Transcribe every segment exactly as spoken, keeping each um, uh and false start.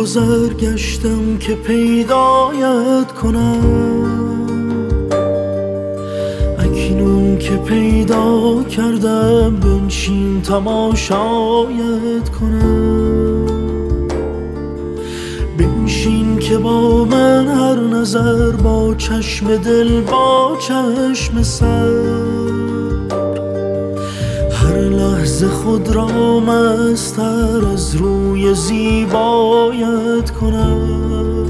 گذر گشتم که پیدایت کنم، اکنون که پیدا کردم بنشین تماشایت کنم. بنشین که با من هر نظر، با چشم دل با چشم سر، هر لحظه خود را مستر از روی زیبایت کنم.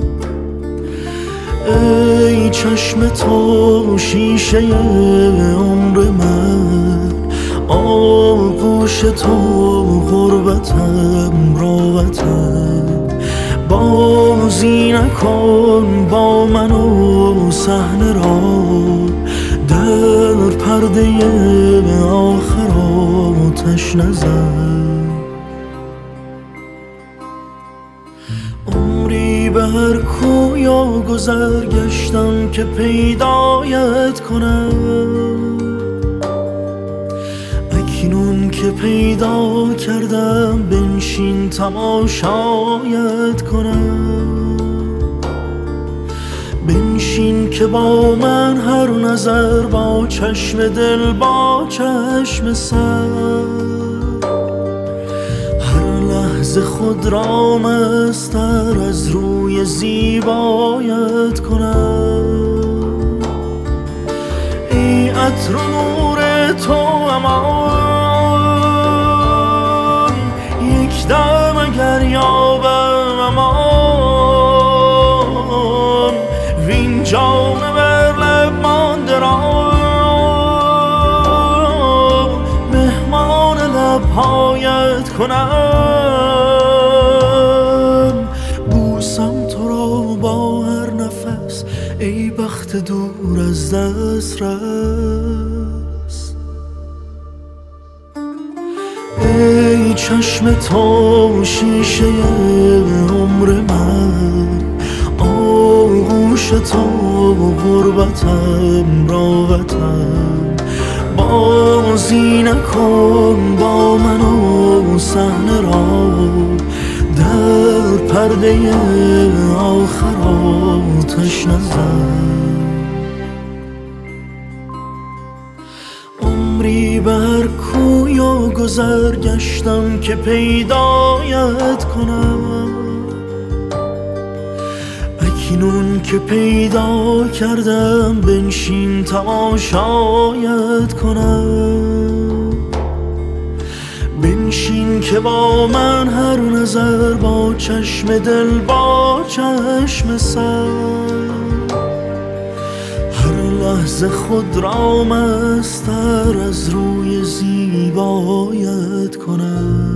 ای چشم تو شیشه عمر من، آغوش تو غربتم راحتم. بازی نکن با من و صحنه را، در پرده آخر آتش نزن. عمری به هر کوی و گذر گشتم که پیدایت کنم، اکنون که پیدا کردم بنشین تماشایت کنم. بنشین که با من هر نظر، با چشم دل با چشم سر، هر لحظه خود را مستر از روی زیبایت کنم. ای عطر و نور تو امان، یک دم اگر یابم امان، وین جام بر لب مانده را مهمان لبهایت کنم. بوسم تو را با هر نفس، ای بخت دور از دست رس. ای چشم تو شیشه عمر من، آغوش تو غربتم راحتم. بازی نکن با من و صحنه را، در پرده آخر آتش نزن. عمری به هر کوی و گذر گشتم که پیدایت کنم، اکنون که پیدا کردم بنشین تماشایت کنم. بنشین که با من هر نظر، با چشم دل با چشم سر، هر لحظه خود را مستر از روی زیبایت کنم.